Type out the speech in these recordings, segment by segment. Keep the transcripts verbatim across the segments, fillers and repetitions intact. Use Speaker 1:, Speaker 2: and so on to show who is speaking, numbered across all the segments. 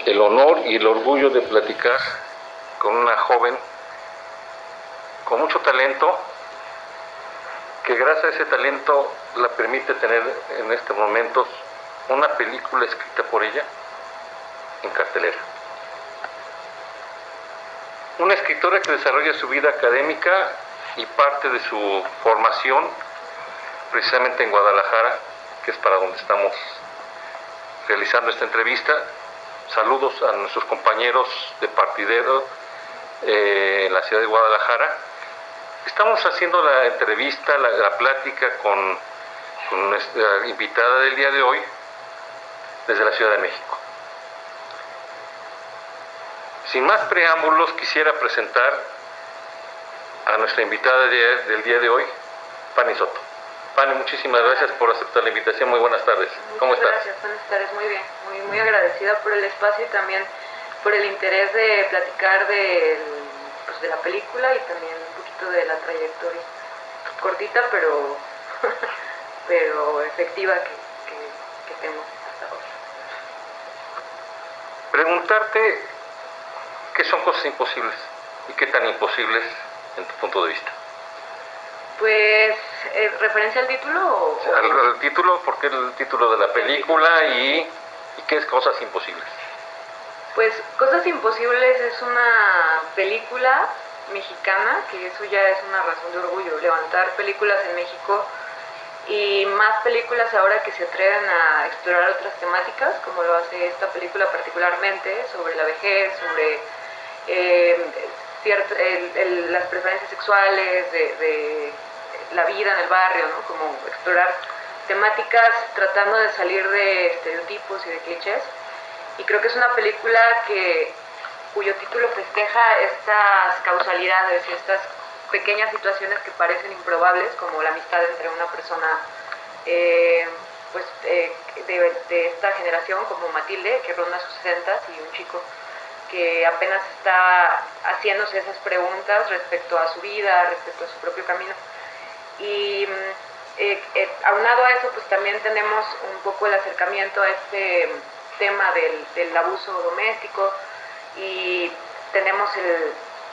Speaker 1: el honor y el orgullo de platicar con una joven con mucho talento, que gracias a ese talento la permite tener en este momento una película escrita por ella en cartelera. Una escritora que desarrolla su vida académica y parte de su formación precisamente en Guadalajara, que es para donde estamos realizando esta entrevista. Saludos a nuestros compañeros de partidero eh, en la ciudad de Guadalajara. Estamos haciendo la entrevista, la, la plática con, con nuestra invitada del día de hoy desde la Ciudad de México. Sin más preámbulos, quisiera presentar a nuestra invitada de, del día de hoy, Fanny Soto. Fanny, muchísimas gracias por aceptar la invitación. Muy buenas tardes.
Speaker 2: Muchas
Speaker 1: ¿Cómo estás?
Speaker 2: Gracias, buenas tardes. Muy bien. Muy, muy agradecida por el espacio y también por el interés de platicar de, pues, de la película y también un poquito de la trayectoria. Cortita, pero, pero efectiva que, que, que tengo hasta ahora.
Speaker 1: Preguntarte qué son cosas imposibles y qué tan imposibles en tu punto de vista.
Speaker 2: Pues, ¿eh, ¿referencia al título? O,
Speaker 1: o... Al, al título, porque es el título de la película y, y qué es Cosas Imposibles.
Speaker 2: Pues Cosas Imposibles es una película mexicana, que eso ya es una razón de orgullo, levantar películas en México y más películas ahora que se atreven a explorar otras temáticas, como lo hace esta película particularmente, sobre la vejez, sobre eh, cierto, el, el, las preferencias sexuales, de, de la vida en el barrio, ¿no? Como explorar temáticas tratando de salir de estereotipos y de clichés. Y creo que es una película que, cuyo título festeja estas causalidades y estas pequeñas situaciones que parecen improbables, como la amistad entre una persona eh, pues, eh, de, de esta generación, como Matilde, que ronda sus sesentas, y un chico que apenas está haciéndose esas preguntas respecto a su vida, respecto a su propio camino. Y eh, eh, aunado a eso, pues también tenemos un poco el acercamiento a este tema del, del abuso doméstico y tenemos el,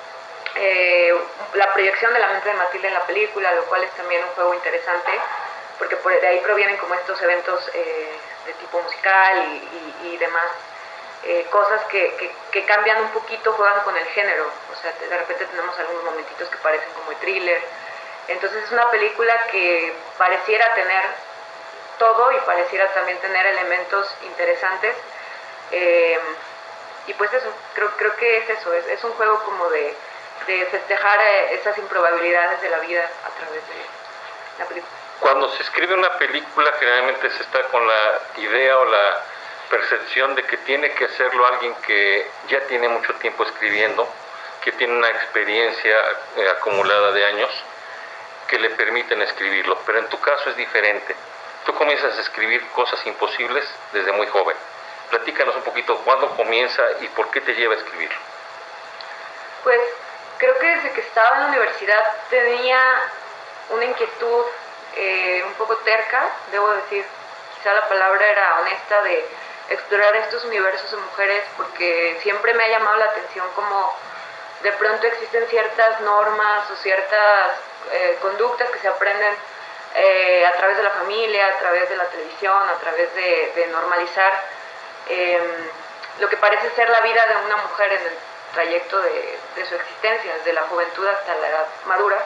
Speaker 2: eh, la proyección de la mente de Matilde en la película, lo cual es también un juego interesante, porque por de ahí provienen como estos eventos eh, de tipo musical y, y, y demás. Eh, cosas que, que, que cambian un poquito, juegan con el género, o sea, de repente tenemos algunos momentitos que parecen como de thriller. Entonces es una película que pareciera tener todo y pareciera también tener elementos interesantes, eh, y pues eso, creo, creo que es eso, es, es un juego como de, de festejar esas improbabilidades de la vida a través de la película.
Speaker 1: Cuando se escribe una película, generalmente se está con la idea o la percepción de que tiene que hacerlo alguien que ya tiene mucho tiempo escribiendo, que tiene una experiencia eh, acumulada de años que le permiten escribirlo, pero en tu caso es diferente. Tú comienzas a escribir Cosas Imposibles desde muy joven. Platícanos un poquito cuándo comienza y por qué te lleva a escribirlo.
Speaker 2: Pues creo que desde que estaba en la universidad tenía una inquietud eh, un poco terca, debo decir, quizá la palabra era honesta, de explorar estos universos de mujeres, porque siempre me ha llamado la atención como de pronto existen ciertas normas o ciertas eh, conductas que se aprenden eh, a través de la familia, a través de la televisión, a través de, de normalizar eh, lo que parece ser la vida de una mujer en el trayecto de, de su existencia, desde la juventud hasta la edad madura.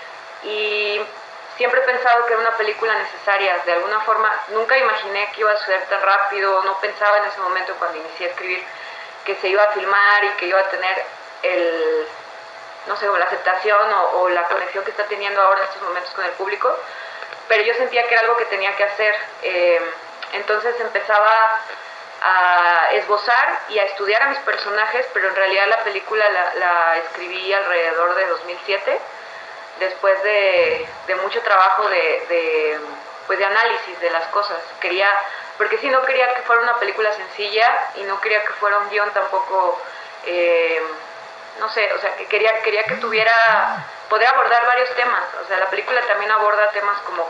Speaker 2: Y siempre he pensado que era una película necesaria, de alguna forma. Nunca imaginé que iba a suceder tan rápido, no pensaba en ese momento cuando inicié a escribir que se iba a filmar y que iba a tener el, no sé, la aceptación o, o la conexión que está teniendo ahora en estos momentos con el público, pero yo sentía que era algo que tenía que hacer. Eh, entonces empezaba a esbozar y a estudiar a mis personajes, pero en realidad la película la, la escribí alrededor de dos mil siete, después de, de mucho trabajo de, de, pues de análisis de las cosas. Quería, porque sí, no quería que fuera una película sencilla y no quería que fuera un guión tampoco, eh, no sé, o sea, que quería, quería que tuviera, poder abordar varios temas. O sea, la película también aborda temas como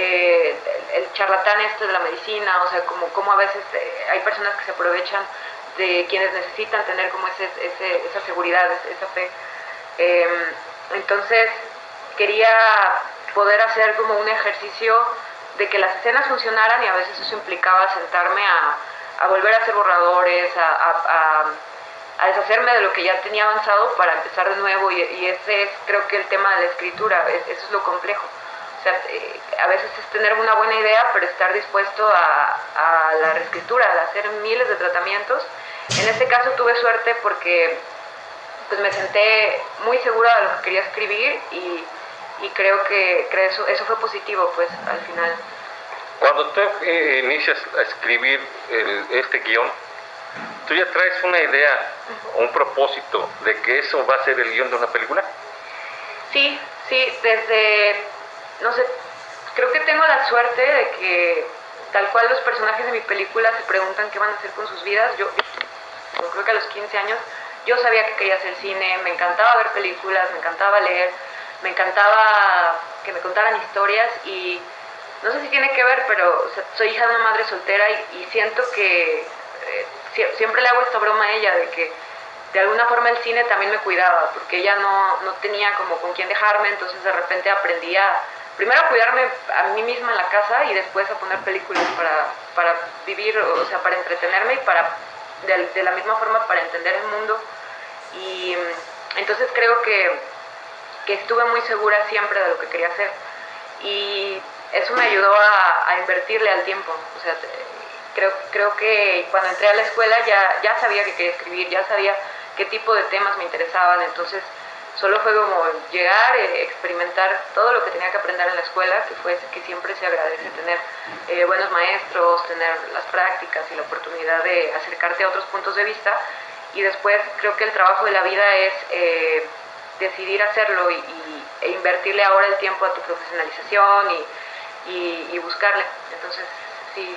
Speaker 2: eh, el, el charlatán este de la medicina, o sea, como, como a veces eh, hay personas que se aprovechan de quienes necesitan tener como ese, ese, esa seguridad, esa fe. Eh, entonces quería poder hacer como un ejercicio de que las escenas funcionaran, y a veces eso implicaba sentarme a, a volver a hacer borradores, a, a, a, a deshacerme de lo que ya tenía avanzado para empezar de nuevo, y, y ese es creo que el tema de la escritura, es, eso es lo complejo. O sea, eh, a veces es tener una buena idea, pero estar dispuesto a, a la reescritura, a hacer miles de tratamientos. En este caso tuve suerte porque pues me senté muy segura de lo que quería escribir, y, y creo que, que eso, eso fue positivo pues al final.
Speaker 1: Cuando tú eh, inicias a escribir el, este guión, ¿tú ya traes una idea, uh-huh. un propósito de que eso va a ser el guión de una película?
Speaker 2: Sí, sí, desde, no sé, creo que tengo la suerte de que tal cual los personajes de mi película se preguntan qué van a hacer con sus vidas. Yo, yo creo que a los quince años yo sabía que quería hacer cine, me encantaba ver películas, me encantaba leer, me encantaba que me contaran historias, y no sé si tiene que ver, pero o sea, soy hija de una madre soltera, y, y siento que eh, siempre le hago esta broma a ella de que de alguna forma el cine también me cuidaba, porque ella no, no tenía como con quién dejarme, entonces de repente aprendí a primero a cuidarme a mí misma en la casa, y después a poner películas para, para vivir, o sea, para entretenerme, y para de, de la misma forma para entender el mundo. Y entonces creo que, que estuve muy segura siempre de lo que quería hacer, y eso me ayudó a, a invertirle al tiempo. O sea, creo, creo que cuando entré a la escuela ya, ya sabía que quería escribir, ya sabía qué tipo de temas me interesaban, entonces solo fue como llegar, eh, experimentar todo lo que tenía que aprender en la escuela, que fue que siempre se agradece tener eh, buenos maestros, tener las prácticas y la oportunidad de acercarte a otros puntos de vista. Y después creo que el trabajo de la vida es eh, decidir hacerlo, y, y, e invertirle ahora el tiempo a tu profesionalización y, y, y buscarle. Entonces, sí.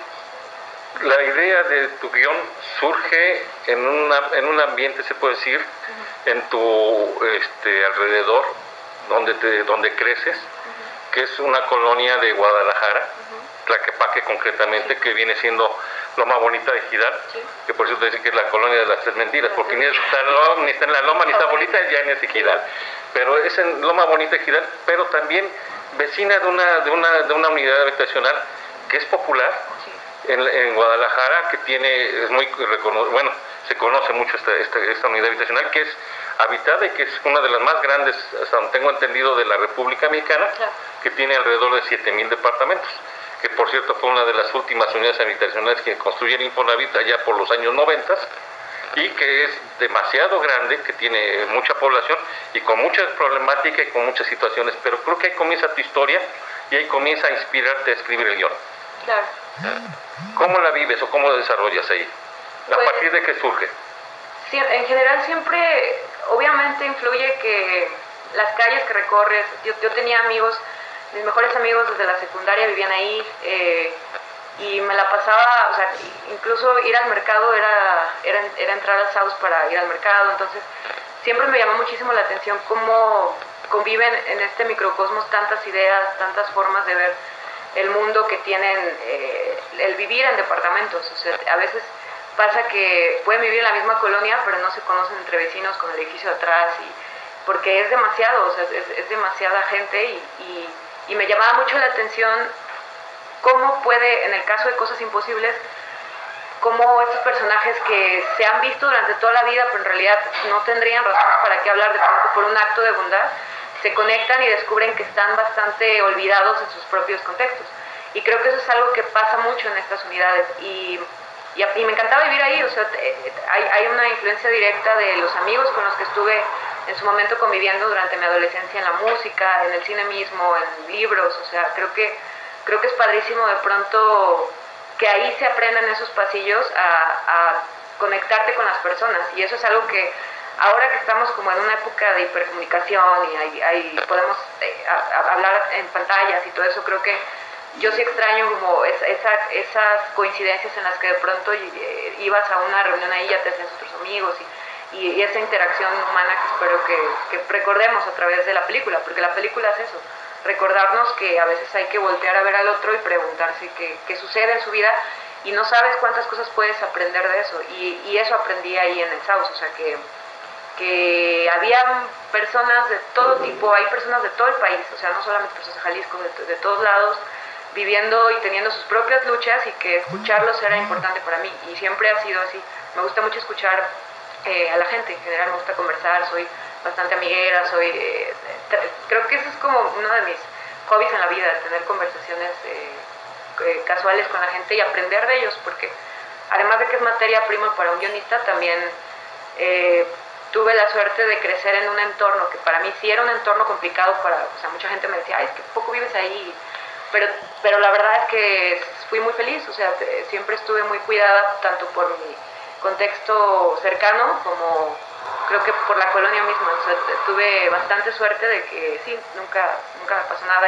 Speaker 1: La idea de tu guión surge en, una, en un ambiente, se puede decir, uh-huh. en tu este, alrededor, donde, te, donde creces, uh-huh. que es una colonia de Guadalajara, uh-huh. Tlaquepaque concretamente, sí. que viene siendo Loma Bonita de Ejidal, sí. que por cierto dice que es la colonia de las tres mentiras, porque ni está, ni está en la Loma, ni está Bonita, ya ni es Ejidal, pero es en Loma Bonita de Ejidal, pero también vecina de una, de una, de una unidad habitacional que es popular, sí. En, en Guadalajara, que tiene, es muy reconocido, bueno, se conoce mucho esta, esta, esta unidad habitacional, que es habitada y que es una de las más grandes, hasta donde tengo entendido, de la República Mexicana, claro. que tiene alrededor de siete mil departamentos, que por cierto fue una de las últimas unidades habitacionales que construyó el Infonavit allá por los años noventa, y que es demasiado grande, que tiene mucha población y con mucha problemática y con muchas situaciones, pero creo que ahí comienza tu historia y ahí comienza a inspirarte a escribir el guión.
Speaker 2: Claro.
Speaker 1: ¿Cómo la vives o cómo la desarrollas ahí? ¿A pues, partir de qué surge?
Speaker 2: Sí, en general siempre, obviamente influye que las calles que recorres, yo, yo tenía amigos, mis mejores amigos desde la secundaria vivían ahí, eh, y me la pasaba, o sea, incluso ir al mercado era, era, era entrar al Saus para ir al mercado, entonces siempre me llamó muchísimo la atención cómo conviven en este microcosmos tantas ideas, tantas formas de ver el mundo que tienen eh, el vivir en departamentos. O sea, a veces pasa que pueden vivir en la misma colonia, pero no se conocen entre vecinos con el edificio atrás, y porque es demasiado, o sea, es, es demasiada gente, y, y, y me llamaba mucho la atención cómo puede, en el caso de Cosas Imposibles, cómo estos personajes que se han visto durante toda la vida, pero en realidad no tendrían razones para qué hablar de pronto por un acto de bondad, se conectan y descubren que están bastante olvidados en sus propios contextos. Y creo que eso es algo que pasa mucho en estas unidades, y, y, y me encantaba vivir ahí. O sea, hay, hay una influencia directa de los amigos con los que estuve en su momento conviviendo durante mi adolescencia, en la música, en el cine mismo, en libros. O sea, creo que, creo que es padrísimo de pronto que ahí se aprenda en esos pasillos a, a conectarte con las personas, y eso es algo que ahora que estamos como en una época de hipercomunicación y hay, hay, podemos eh, a, a hablar en pantallas y todo eso, creo que yo sí extraño como esa, esa, esas coincidencias en las que de pronto eh, ibas a una reunión ahí y ya te hacías otros amigos, y, y, y esa interacción humana que espero que, que recordemos a través de la película, porque la película es eso, recordarnos que a veces hay que voltear a ver al otro y preguntarse qué, qué sucede en su vida, y no sabes cuántas cosas puedes aprender de eso, y, y eso aprendí ahí en el Saus, o sea que, que había personas de todo tipo, hay personas de todo el país, o sea, no solamente personas de Jalisco, de, de todos lados, viviendo y teniendo sus propias luchas, y que escucharlos era importante para mí, y siempre ha sido así. Me gusta mucho escuchar eh, a la gente, en general me gusta conversar, soy bastante amiguera, soy eh, creo que eso es como uno de mis hobbies en la vida, tener conversaciones eh, eh, casuales con la gente y aprender de ellos, porque además de que es materia prima para un guionista, también eh, tuve la suerte de crecer en un entorno que para mí sí era un entorno complicado, para, o sea, mucha gente me decía, ay, es que poco vives ahí, pero, pero la verdad es que fui muy feliz, o sea, siempre estuve muy cuidada, tanto por mi contexto cercano como creo que por la colonia misma, o sea, tuve bastante suerte de que sí, nunca, nunca me pasó nada.